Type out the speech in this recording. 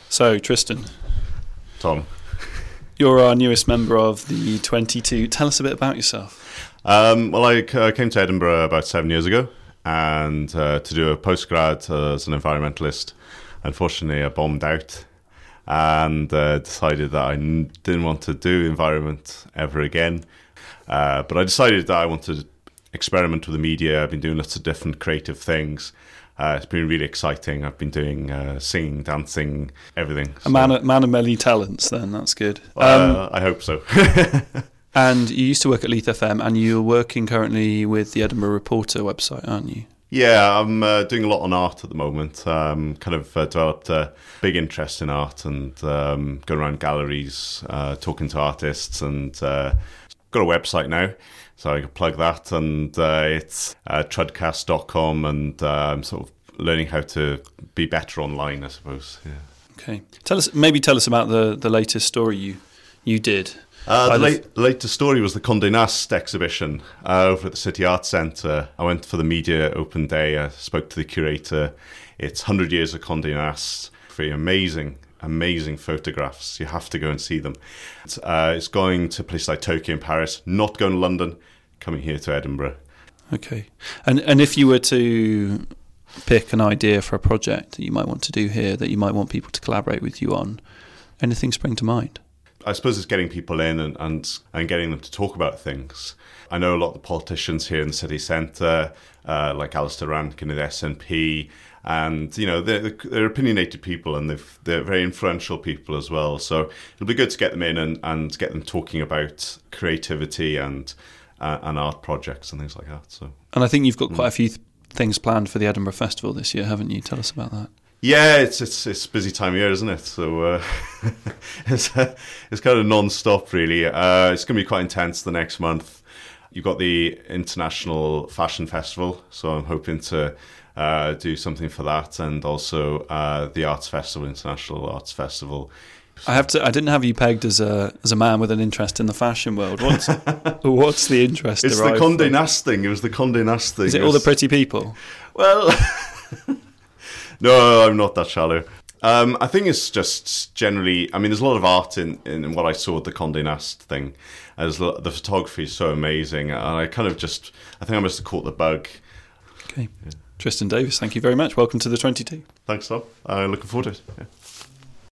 So, Tristan, Tom. you're our newest member of the 22. Tell us a bit about yourself. I came to Edinburgh about 7 years ago and to do a postgrad as an environmentalist. Unfortunately, I bombed out and decided that I didn't want to do environment ever again. But I decided that I wanted to experiment with the media. I've been doing lots of different creative things. It's been really exciting. I've been doing singing, dancing, everything. A man of many talents, then. That's good. I hope so. And you used to work at Leith FM, and you're working currently with the Edinburgh Reporter website, aren't you? Yeah, I'm doing a lot on art at the moment. Kind of developed a big interest in art and going around galleries, talking to artists, and got a website now. So I can plug that, and it's trudcast.com, and I'm sort of learning how to be better online, I suppose. Yeah. Okay. Tell us about the latest story you did. The latest story was the Condé Nast exhibition over at the City Arts Centre. I went for the media open day. I spoke to the curator. It's 100 years of Condé Nast. Very amazing photographs. You have to go and see them. It's going to places like Tokyo and Paris, not going to London, coming here to Edinburgh. Okay. And if you were to pick an idea for a project that you might want to do here, that you might want people to collaborate with you on, anything spring to mind? I suppose it's getting people in and getting them to talk about things. I know a lot of the politicians here in the city centre, like Alistair Rankin at SNP, and you know they're opinionated people, and they're very influential people as well. So it'll be good to get them in and get them talking about creativity and art projects and things like that. So, and I think you've got quite a few things planned for the Edinburgh Festival this year, haven't you? Tell us about that. Yeah, it's a busy time of year, isn't it? So it's kind of non-stop, really. It's going to be quite intense the next month. You've got the International Fashion Festival, so I'm hoping to do something for that, and also the Arts Festival, International Arts Festival. I didn't have you pegged as a man with an interest in the fashion world. What's the interest? It's the Condé Nast thing. It was the Condé Nast thing. Is it all the pretty people? Well, no, I'm not that shallow. I think it's just generally, I mean, there's a lot of art in what I saw at the Condé Nast thing. The photography is so amazing, and I think I must have caught the bug. Okay. Yeah. Tristan Davis, thank you very much. Welcome to the 22. Thanks, Tom. Looking forward to it. Yeah.